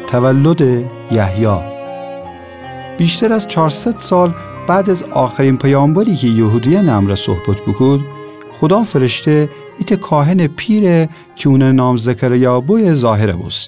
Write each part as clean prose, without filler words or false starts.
تولد یحیی. بیشتر از 400 سال بعد از آخرین پیامبری که یهودیان امر صحبت بکود، خدا فرشته ایت کاهن پیره که اون نام زکریا بوی ظاهره بست.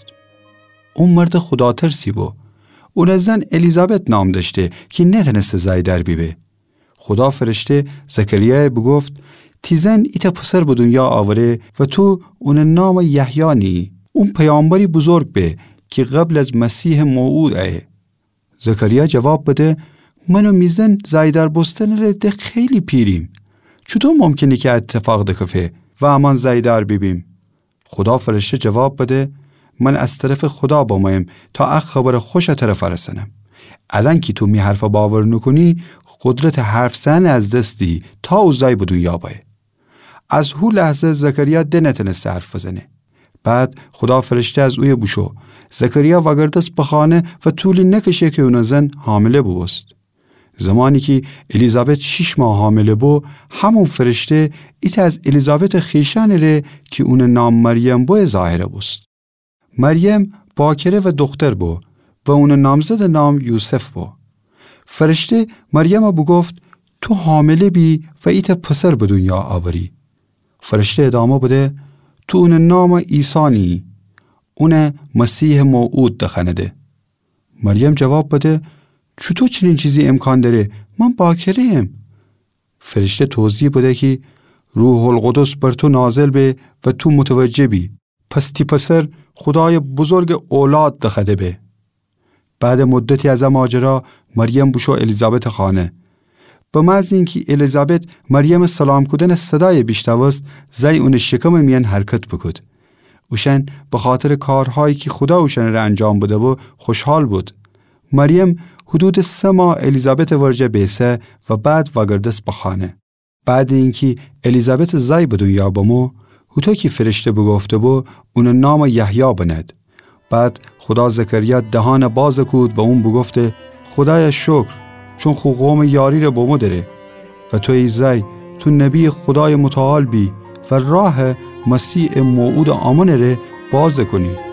اون مرد خدا ترسی بو. اون زن الیزابت نام داشته که نتنسته زای در بیبه. خدا فرشته زکریا بگفت تیزن ایت پسر به دنیا آوره و تو اون نام یحیی نی. اون پیامبری بزرگ به که قبل از مسیح موعود ای. زکریا جواب بده منو میزن زای در بستن رده خیلی پیریم. چطور ممکنه که اتفاق دکفه و امان زای در ببیم؟ خدا فرشته جواب بده من از طرف خدا بامایم تا اخ خبر خوش طرف رسنم. الان که تو می حرف باور نکنی قدرت حرف زن از دست دی تا اوزای به دنیا بای. از هو لحظه زکریا نتونست حرف بزنه. بعد خدا فرشته از اوی بوشو زکریا وگردست به خانه و طولی نکشه که اون زن حامله بوست. زمانی که الیزابت 6 ماه حامله بو، همون فرشته ایت از الیزابت خیشان ره که اون نام مریم بو ظاهره بوست. مریم باکره و دختر بو و اون نامزد نام یوسف بو. فرشته مریم بگفت تو حامله بی و ایت پسر به دنیا آوری. فرشته ادامه بده تو اون نام عیسی اون مسیح موعود دخنده. مریم جواب بده چطور چنین چیزی امکان داره؟ من باکره ام. فرشته توضیح بده که روح القدس بر تو نازل به و تو متوجه بی. پس تی پسر خدای بزرگ اولاد دخده به. بعد مدتی از ماجرا مریم بوشو الیزابت خانه. به محض اینکه الیزابت مریم سلام کردن صدای بیشتوست زی اون شکم میان حرکت بکد. اوشن به خاطر کارهایی که خدا اوشن را انجام بده و خوشحال بود. مریم حدود 3 ماه الیزابت ورجه بیسه و بعد وگردست به خانه. بعد اینکه الیزابت زی به دنیا بمو حتی که فرشته بگفته بو اون نام یحیی بند. بعد خدا زکریا دهان باز کود و اون بگفته خدای شکر چون خو قوم یاری رو بمو داره و تو ای زی تو نبی خدای متعال بی و راه مسیح موعود آمن رو باز کنی.